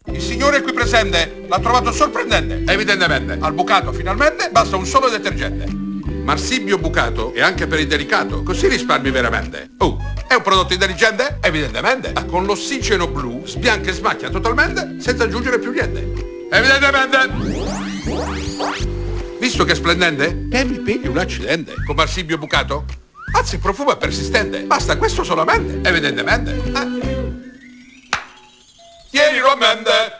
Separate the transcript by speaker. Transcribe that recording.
Speaker 1: Il signore qui presente l'ha trovato sorprendente.
Speaker 2: Evidentemente.
Speaker 1: Al bucato finalmente basta un solo detergente.
Speaker 2: Marsibio bucato e anche per il delicato, così risparmi veramente. Oh, è un prodotto intelligente? Evidentemente. Con l'ossigeno blu sbianca e smacchia totalmente senza aggiungere più niente. Evidentemente. Visto che è splendente? E mi pigli un accidente. Con Marsibio bucato? Anzi, il profumo è persistente. Basta questo solamente. Evidentemente. Tienilo a mente.